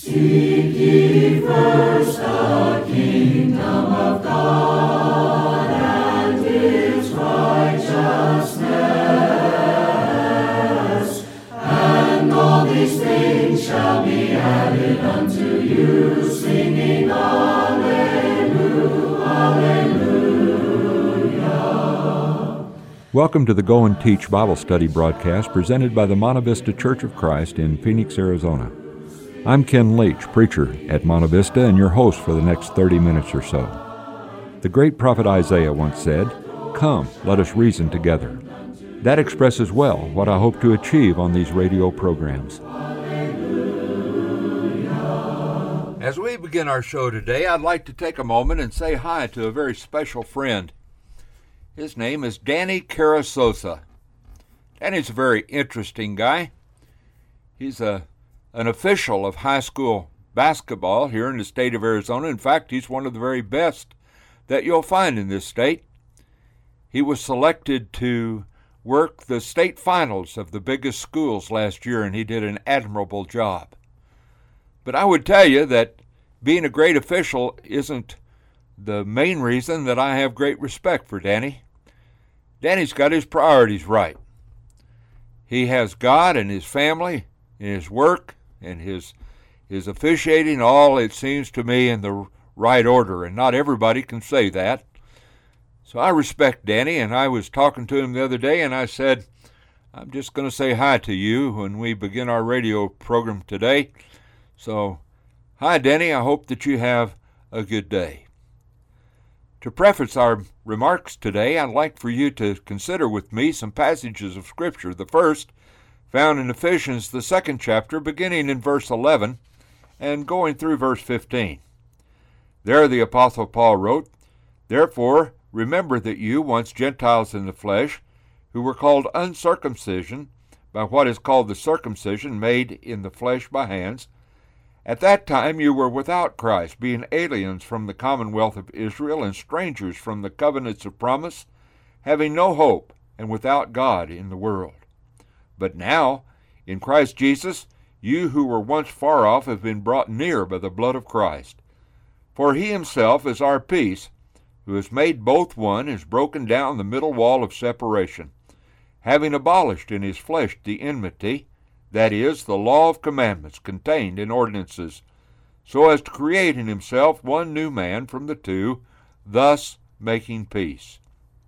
Seek ye first the kingdom of God and His righteousness, and all these things shall be added unto you, singing Alleluia, Alleluia. Welcome to the Go and Teach Bible Study broadcast presented by the Monte Vista Church of Christ in Phoenix, Arizona. I'm Ken Leach, preacher at Monte Vista, and your host for the next 30 minutes or so. The great prophet Isaiah once said, "Come, let us reason together." That expresses well what I hope to achieve on these radio programs. As we begin our show today, I'd like to take a moment and say hi to a very special friend. His name is Danny Carrizosa. Danny's a very interesting guy. He's an official of high school basketball here in the state of Arizona. In fact, he's one of the very best that you'll find in this state. He was selected to work the state finals of the biggest schools last year, and he did an admirable job. But I would tell you that being a great official isn't the main reason that I have great respect for Danny. Danny's got his priorities right. He has God and his family and his work and his officiating, all, it seems to me, in the right order, and not everybody can say that. So I respect Danny, and I was talking to him the other day, and I said, I'm just going to say hi to you when we begin our radio program today. So, hi Danny, I hope that you have a good day. To preface our remarks today, I'd like for you to consider with me some passages of Scripture. The first, found in Ephesians, the 2nd chapter, beginning in verse 11 and going through verse 15. There the Apostle Paul wrote, "Therefore remember that you, once Gentiles in the flesh, who were called uncircumcision by what is called the circumcision made in the flesh by hands, at that time you were without Christ, being aliens from the commonwealth of Israel and strangers from the covenants of promise, having no hope and without God in the world. But now, in Christ Jesus, you who were once far off have been brought near by the blood of Christ. For he himself is our peace, who has made both one, has broken down the middle wall of separation, having abolished in his flesh the enmity, that is, the law of commandments contained in ordinances, so as to create in himself one new man from the two, thus making peace."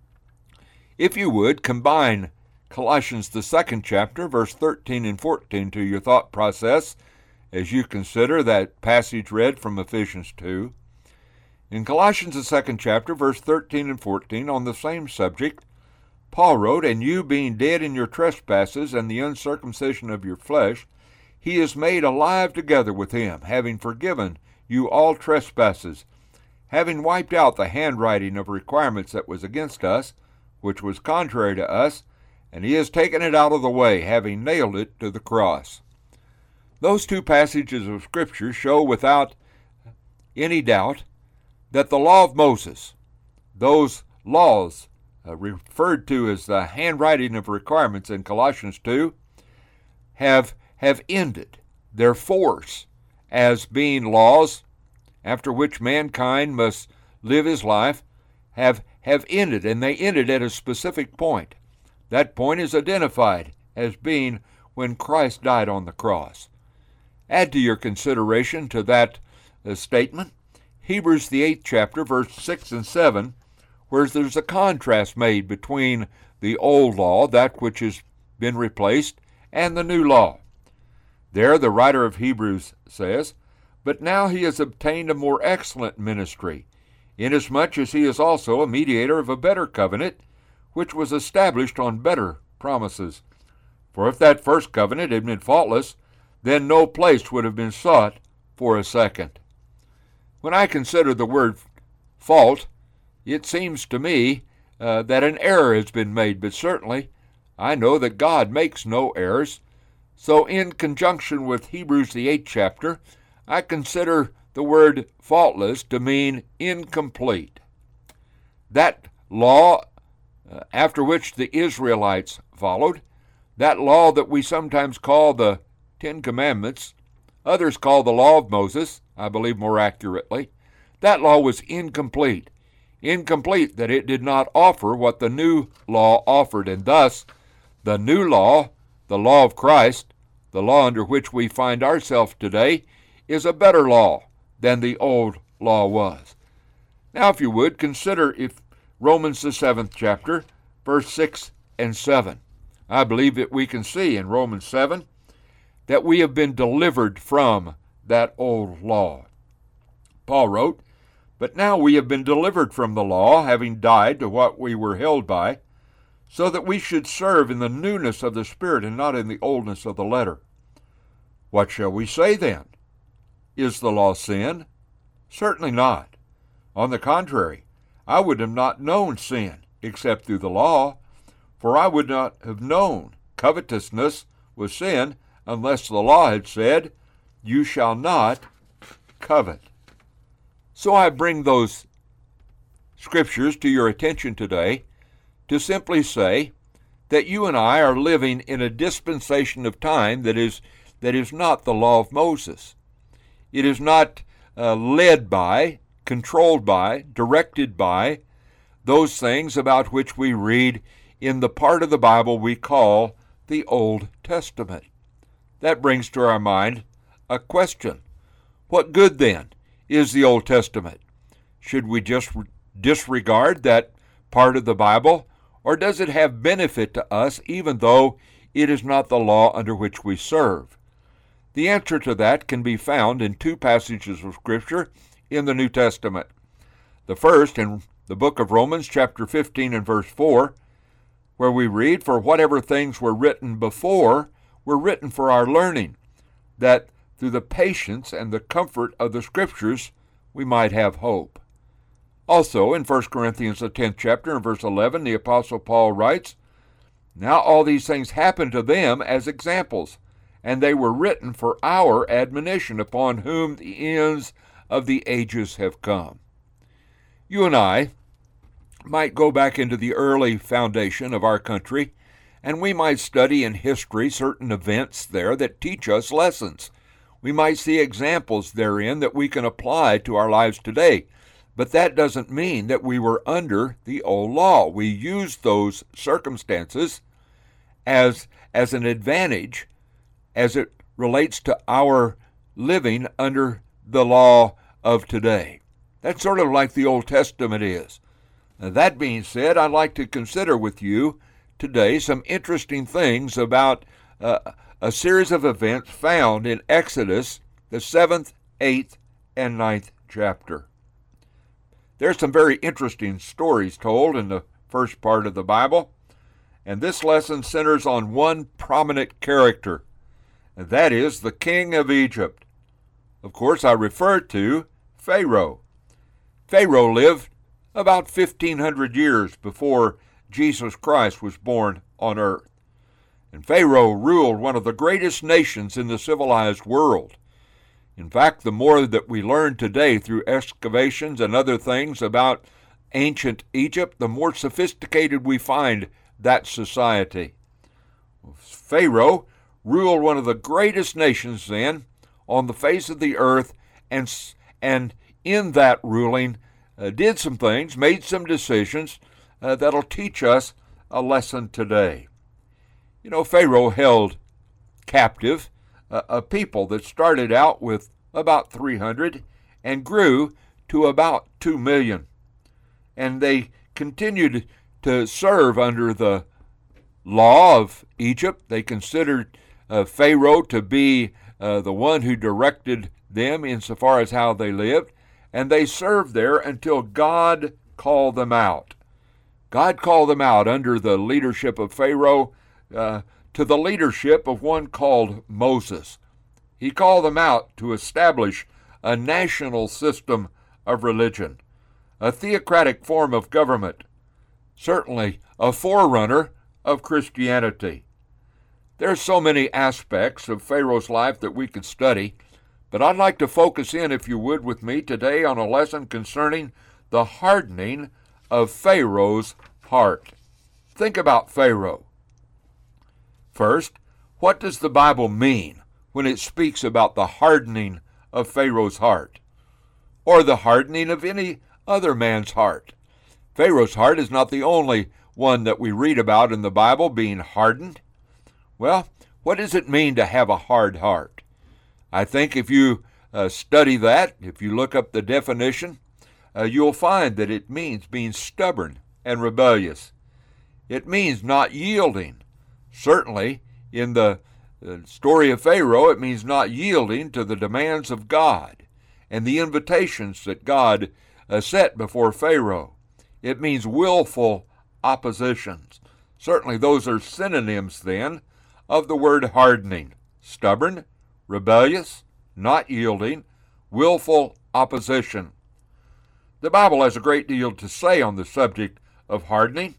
If you would, combine Colossians, the 2nd chapter, verse 13 and 14 to your thought process as you consider that passage read from Ephesians 2. In Colossians, the 2nd chapter, verse 13 and 14, on the same subject, Paul wrote, "And you being dead in your trespasses and the uncircumcision of your flesh, he is made alive together with him, having forgiven you all trespasses, having wiped out the handwriting of requirements that was against us, which was contrary to us, and he has taken it out of the way, having nailed it to the cross." Those two passages of Scripture show without any doubt that the law of Moses, those laws referred to as the handwriting of requirements in Colossians 2, have ended. Their force as being laws after which mankind must live his life have ended, and they ended at a specific point. That point is identified as being when Christ died on the cross. Add to your consideration to that statement Hebrews, the 8th chapter, verse 6 and 7, where there's a contrast made between the old law, that which has been replaced, and the new law. There the writer of Hebrews says, "But now he has obtained a more excellent ministry, inasmuch as he is also a mediator of a better covenant, which was established on better promises. For if that first covenant had been faultless, then no place would have been sought for a second." When I consider the word fault, it seems to me that an error has been made, but certainly I know that God makes no errors. So in conjunction with Hebrews, the 8th chapter, I consider the word faultless to mean incomplete. That law after which the Israelites followed, that law that we sometimes call the Ten Commandments, others call the law of Moses, I believe more accurately, that law was incomplete. Incomplete that it did not offer what the new law offered, and thus the new law, the law of Christ, the law under which we find ourselves today, is a better law than the old law was. Now, if you would, consider if Romans the 7th chapter, verse 6 and 7. I believe that we can see in Romans 7 that we have been delivered from that old law. Paul wrote, "But now we have been delivered from the law, having died to what we were held by, so that we should serve in the newness of the Spirit and not in the oldness of the letter. What shall we say then? Is the law sin? Certainly not. On the contrary, I would have not known sin except through the law, for I would not have known covetousness was sin unless the law had said, 'You shall not covet.'" So I bring those scriptures to your attention today to simply say that you and I are living in a dispensation of time that is not the law of Moses. It is not led by, controlled by, directed by those things about which we read in the part of the Bible we call the Old Testament. That brings to our mind a question. What good, then, is the Old Testament? Should we just disregard that part of the Bible, or does it have benefit to us even though it is not the law under which we serve? The answer to that can be found in two passages of Scripture in the New Testament. The first in the book of Romans, chapter 15 and verse 4, where we read, "For whatever things were written before were written for our learning, that through the patience and the comfort of the Scriptures we might have hope." Also, in 1 Corinthians, the 10th chapter, and verse 11, the Apostle Paul writes, "Now all these things happened to them as examples, and they were written for our admonition, upon whom the ends of the ages have come." You and I might go back into the early foundation of our country, and we might study in history certain events there that teach us lessons. We might see examples therein that we can apply to our lives today. But that doesn't mean that we were under the old law. We used those circumstances as an advantage as it relates to our living under the law of today. That's sort of like the Old Testament is. Now, that being said, I'd like to consider with you today some interesting things about a series of events found in Exodus, the 7th, 8th, and 9th chapter. There's some very interesting stories told in the first part of the Bible, and this lesson centers on one prominent character, and that is the king of Egypt. Of course, I refer to Pharaoh. Pharaoh lived about 1,500 years before Jesus Christ was born on earth. And Pharaoh ruled one of the greatest nations in the civilized world. In fact, the more that we learn today through excavations and other things about ancient Egypt, the more sophisticated we find that society. Pharaoh ruled one of the greatest nations then on the face of the earth, and in that ruling did some things, made some decisions that'll teach us a lesson today. You know, Pharaoh held captive a people that started out with about 300 and grew to about 2 million. And they continued to serve under the law of Egypt. They considered Pharaoh to be the one who directed them insofar as how they lived, and they served there until God called them out. God called them out under the leadership of Pharaoh to the leadership of one called Moses. He called them out to establish a national system of religion, a theocratic form of government, certainly a forerunner of Christianity. There are so many aspects of Pharaoh's life that we could study, but I'd like to focus in, if you would, with me today on a lesson concerning the hardening of Pharaoh's heart. Think about Pharaoh. First, what does the Bible mean when it speaks about the hardening of Pharaoh's heart, or the hardening of any other man's heart. Pharaoh's heart is not the only one that we read about in the Bible being hardened. Well, what does it mean to have a hard heart? I think if you study that, if you look up the definition, you'll find that it means being stubborn and rebellious. It means not yielding. Certainly, in the story of Pharaoh, it means not yielding to the demands of God and the invitations that God set before Pharaoh. It means willful oppositions. Certainly, those are synonyms, then, of the word hardening: stubborn, rebellious, not yielding, willful opposition. The Bible has a great deal to say on the subject of hardening.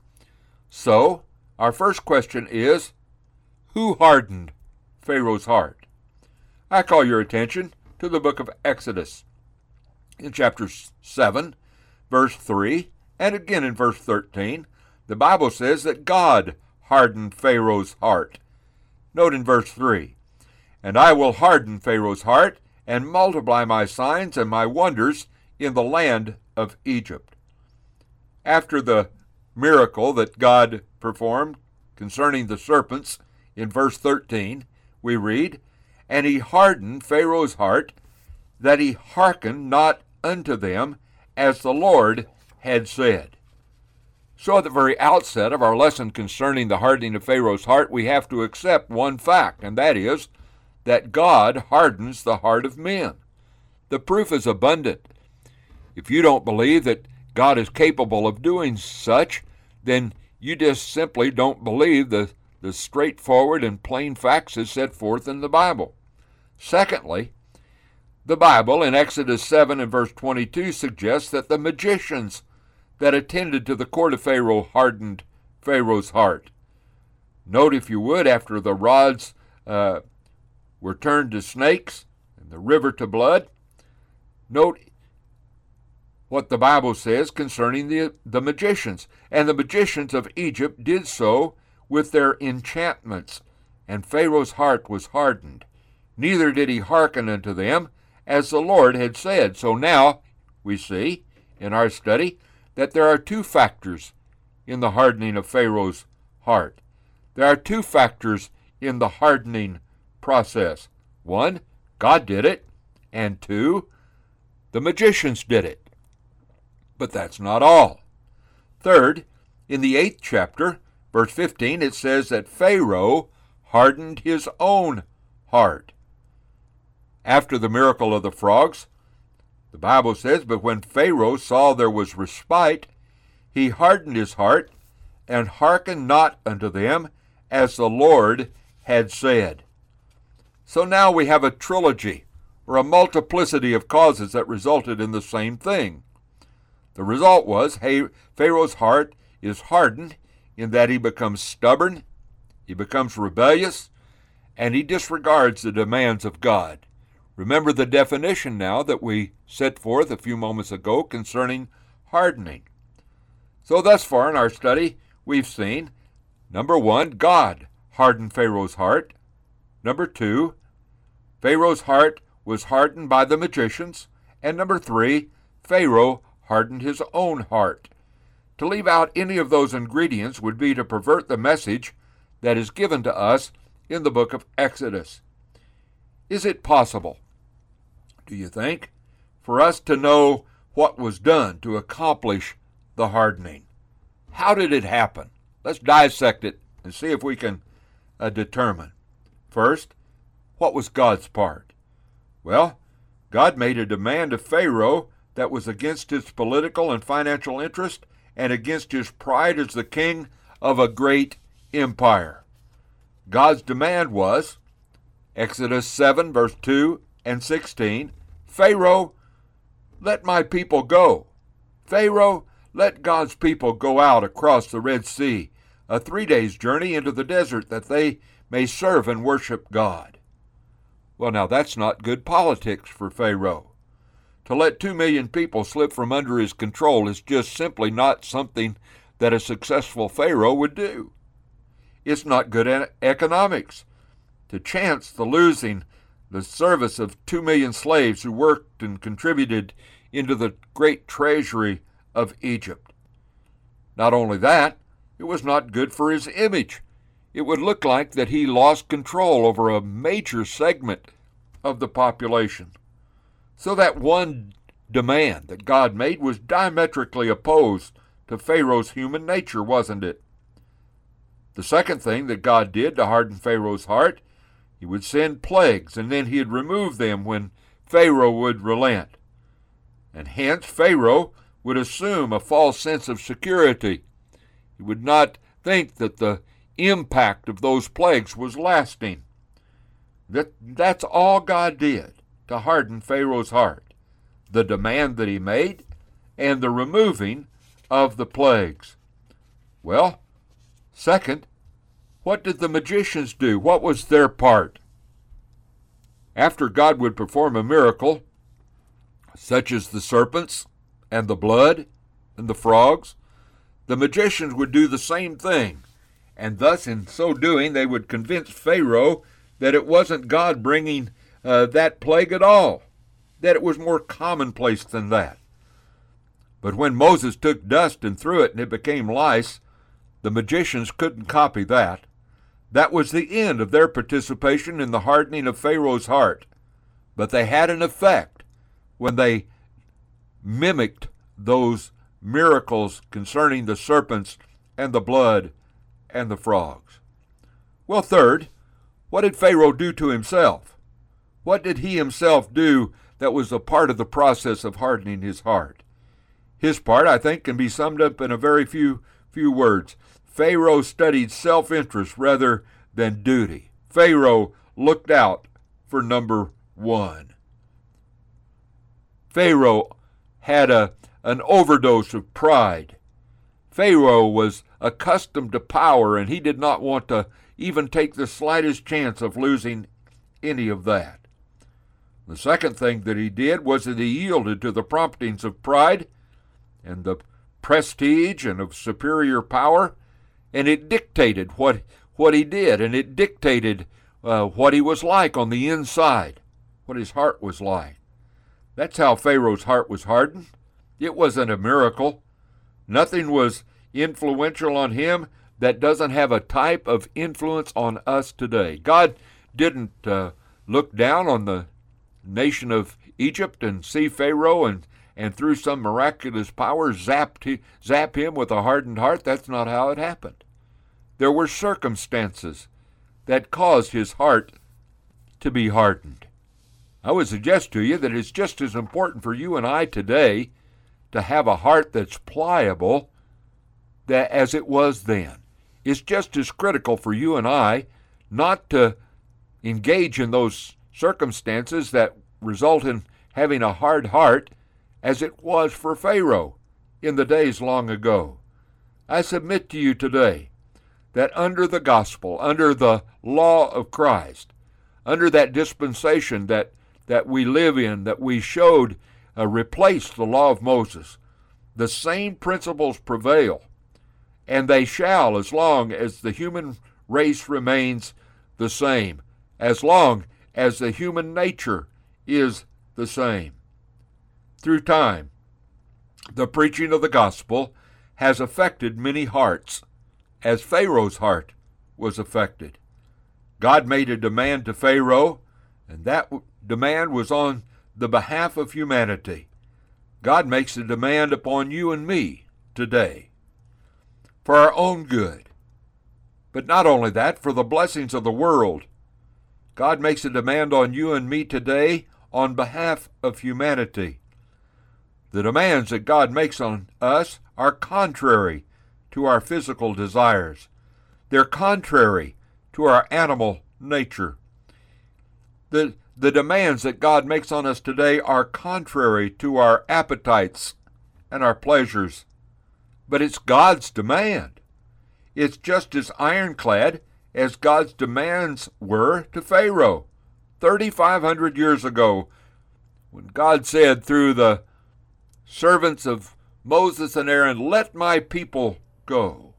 So, our first question is, who hardened Pharaoh's heart? I call your attention to the book of Exodus. In chapter 7, verse 3, and again in verse 13, the Bible says that God hardened Pharaoh's heart. Note in verse 3, "And I will harden Pharaoh's heart, and multiply my signs and my wonders in the land of Egypt." After the miracle that God performed concerning the serpents in verse 13, we read, "And he hardened Pharaoh's heart, that he hearkened not unto them, as the Lord had said." So at the very outset of our lesson concerning the hardening of Pharaoh's heart, we have to accept one fact, and that is that God hardens the heart of men. The proof is abundant. If you don't believe that God is capable of doing such, then you just simply don't believe the straightforward and plain facts as set forth in the Bible. Secondly, the Bible in Exodus 7 and verse 22 suggests that the magicians that attended to the court of Pharaoh hardened Pharaoh's heart. Note, if you would, after the rods were turned to snakes and the river to blood, note what the Bible says concerning the magicians. "And the magicians of Egypt did so with their enchantments, and Pharaoh's heart was hardened. Neither did he hearken unto them, as the Lord had said." So now we see in our study that there are two factors in the hardening of Pharaoh's heart. There are two factors in the hardening process. One, God did it, and two, the magicians did it. But that's not all. Third, in the 8th chapter, verse 15, it says that Pharaoh hardened his own heart. After the miracle of the frogs, the Bible says, "But when Pharaoh saw there was respite, he hardened his heart, and hearkened not unto them, as the Lord had said." So now we have a trilogy, or a multiplicity of causes that resulted in the same thing. The result was Pharaoh's heart is hardened in that he becomes stubborn, he becomes rebellious, and he disregards the demands of God. Remember the definition now that we set forth a few moments ago concerning hardening. So thus far in our study, we've seen, number one, God hardened Pharaoh's heart. Number two, Pharaoh's heart was hardened by the magicians. And number three, Pharaoh hardened his own heart. To leave out any of those ingredients would be to pervert the message that is given to us in the book of Exodus. Is it possible, do you think, for us to know what was done to accomplish the hardening? How did it happen? Let's dissect it and see if we can determine. First, what was God's part? Well, God made a demand of Pharaoh that was against his political and financial interest and against his pride as the king of a great empire. God's demand was, Exodus 7, verse 2 and 16, "Pharaoh, let my people go. Pharaoh, let God's people go out across the Red Sea, a 3 days' journey into the desert, that they may serve and worship God." Well, now that's not good politics for Pharaoh. To let 2 million people slip from under his control is just simply not something that a successful Pharaoh would do. It's not good economics to chance the losing the service of 2 million slaves who worked and contributed into the great treasury of Egypt. Not only that, it was not good for his image. It would look like that he lost control over a major segment of the population. So that one demand that God made was diametrically opposed to Pharaoh's human nature, wasn't it? The second thing that God did to harden Pharaoh's heart, he would send plagues, and then he'd remove them when Pharaoh would relent. And hence Pharaoh would assume a false sense of security. He would not think that the impact of those plagues was lasting. That's all God did to harden Pharaoh's heart, the demand that he made and the removing of the plagues. Well, second, what did the magicians do? What was their part? After God would perform a miracle, such as the serpents and the blood and the frogs, the magicians would do the same thing, and thus in so doing they would convince Pharaoh that it wasn't God bringing that plague at all, that it was more commonplace than that. But when Moses took dust and threw it and it became lice, the magicians couldn't copy that. That was the end of their participation in the hardening of Pharaoh's heart. But they had an effect when they mimicked those miracles concerning the serpents and the blood and the frogs. Well, third, what did Pharaoh do to himself? What did he himself do that was a part of the process of hardening his heart? His part, I think, can be summed up in a very few words. Pharaoh studied self-interest rather than duty. Pharaoh looked out for number one. Pharaoh had an overdose of pride. Pharaoh was accustomed to power, and he did not want to even take the slightest chance of losing any of that. The second thing that he did was that he yielded to the promptings of pride and the prestige and of superior power, and it dictated what he did, and it dictated what he was like on the inside, what his heart was like. That's how Pharaoh's heart was hardened. It wasn't a miracle. Nothing was influential on him that doesn't have a type of influence on us today. God didn't look down on the nation of Egypt and see Pharaoh and through some miraculous power zap him with a hardened heart. That's not how it happened. There were circumstances that caused his heart to be hardened. I would suggest to you that it's just as important for you and I today to have a heart that's pliable as it was then. It's just as critical for you and I not to engage in those circumstances that result in having a hard heart as it was for Pharaoh in the days long ago. I submit to you today that under the gospel, under the law of Christ, under that dispensation that we live in, that we showed replaced the law of Moses, the same principles prevail, and they shall as long as the human race remains the same, as long as the human nature is the same. Through time, the preaching of the gospel has affected many hearts, as Pharaoh's heart was affected. God made a demand to Pharaoh, and that demand was on the behalf of humanity. God makes a demand upon you and me today for our own good. But not only that, for the blessings of the world. God makes a demand on you and me today on behalf of humanity. The demands that God makes on us are contrary to our physical desires. They're contrary to our animal nature. The demands that God makes on us today are contrary to our appetites and our pleasures. But it's God's demand. It's just as ironclad as God's demands were to Pharaoh 3,500 years ago, when God said through the servants of Moses and Aaron, "Let my people go."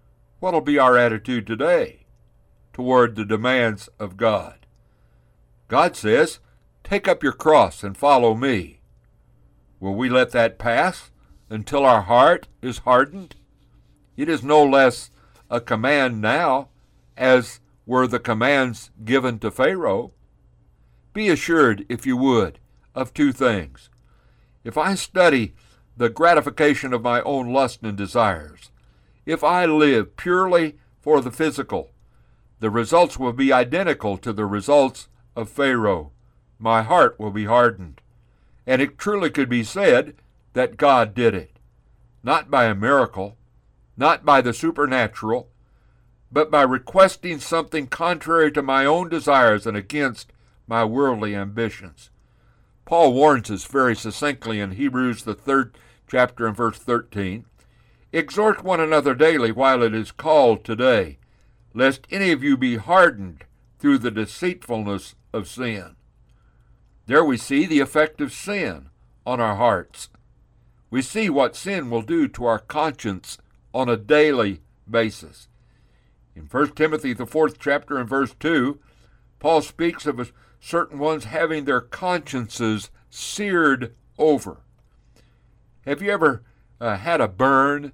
What'll be our attitude today toward the demands of God? God says, take up your cross and follow me. Will we let that pass until our heart is hardened? It is no less a command now as were the commands given to Pharaoh. Be assured, if you would, of two things. If I study the gratification of my own lust and desires, if I live purely for the physical, the results will be identical to the results of Pharaoh. My heart will be hardened. And it truly could be said that God did it, not by a miracle, not by the supernatural, but by requesting something contrary to my own desires and against my worldly ambitions. Paul warns us very succinctly in Hebrews, the 3rd chapter and verse 13, exhort one another daily while it is called today, lest any of you be hardened through the deceitfulness of sin. There we see the effect of sin on our hearts. We see what sin will do to our conscience on a daily basis. In 1 Timothy, the 4th chapter and verse 2, Paul speaks of certain ones having their consciences seared over. Have you ever had a burn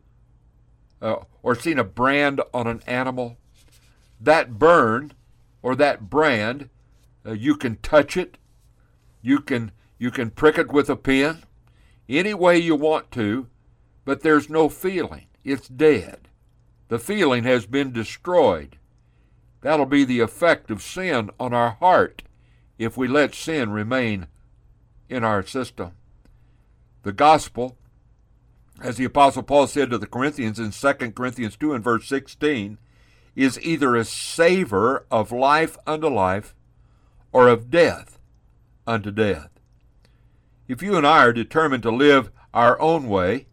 or seen a brand on an animal? That burn or that brand, you can touch it, you can prick it with a pin, any way you want to, but there's no feeling. It's dead. The feeling has been destroyed. That'll be the effect of sin on our heart if we let sin remain in our system. The gospel, as the Apostle Paul said to the Corinthians in 2 Corinthians 2 and verse 16, is either a savor of life unto life or of death unto death. If you and I are determined to live our own way,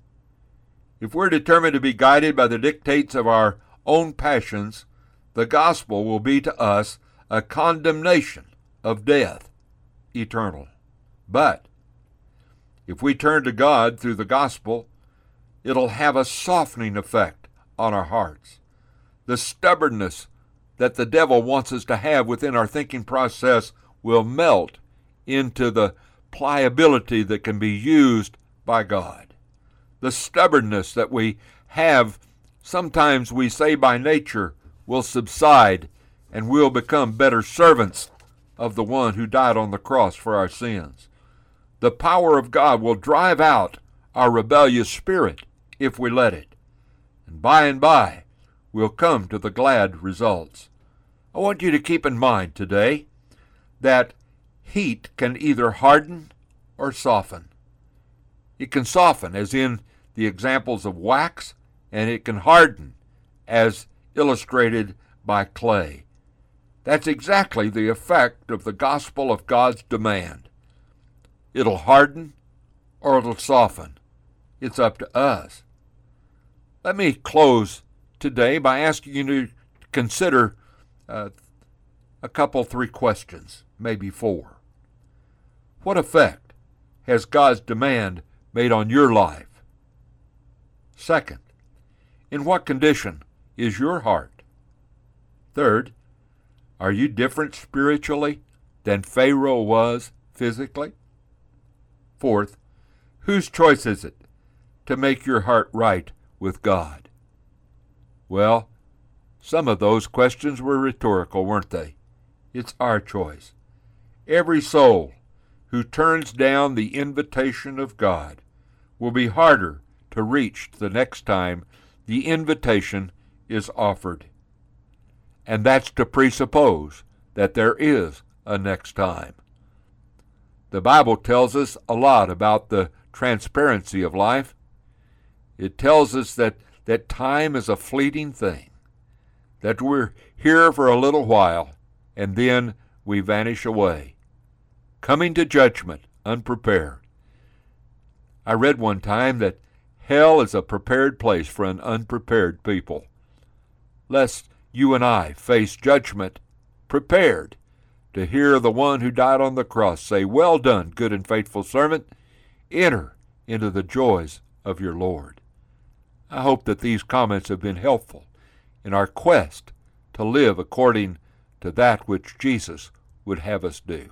if we're determined to be guided by the dictates of our own passions, the gospel will be to us a condemnation of death eternal. But if we turn to God through the gospel, it'll have a softening effect on our hearts. The stubbornness that the devil wants us to have within our thinking process will melt into the pliability that can be used by God. The stubbornness that we have, sometimes we say by nature, will subside and we'll become better servants of the one who died on the cross for our sins. The power of God will drive out our rebellious spirit if we let it. And by, we'll come to the glad results. I want you to keep in mind today that heat can either harden or soften. It can soften, as in the examples of wax, and it can harden, as illustrated by clay. That's exactly the effect of the gospel of God's demand. It'll harden or it'll soften. It's up to us. Let me close today by asking you to consider three questions, maybe four. What effect has God's demand made on your life? Second, in what condition is your heart? Third, are you different spiritually than Pharaoh was physically? Fourth, whose choice is it to make your heart right with God? Well, some of those questions were rhetorical, weren't they? It's our choice. Every soul who turns down the invitation of God will be harder to reach the next time the invitation is offered. And that's to presuppose that there is a next time. The Bible tells us a lot about the transparency of life. It tells us that time is a fleeting thing, that we're here for a little while, and then we vanish away, coming to judgment unprepared. I read one time that hell is a prepared place for an unprepared people. Lest you and I face judgment prepared to hear the one who died on the cross say, "Well done, good and faithful servant. Enter into the joys of your Lord." I hope that these comments have been helpful in our quest to live according to that which Jesus would have us do.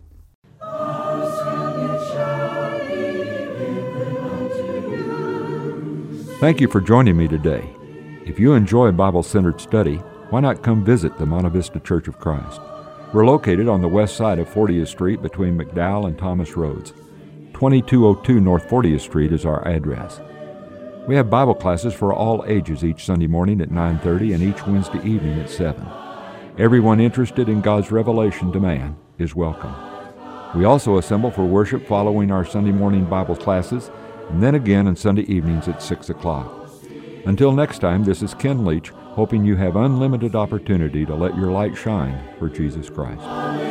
Thank you for joining me today. If you enjoy Bible-centered study, why not come visit the Monte Vista Church of Christ? We're located on the west side of 40th Street between McDowell and Thomas Roads. 2202 North 40th Street is our address. We have Bible classes for all ages each Sunday morning at 9:30 and each Wednesday evening at 7. Everyone interested in God's revelation to man is welcome. We also assemble for worship following our Sunday morning Bible classes, and then again on Sunday evenings at 6 o'clock. Until next time, this is Ken Leach, hoping you have unlimited opportunity to let your light shine for Jesus Christ.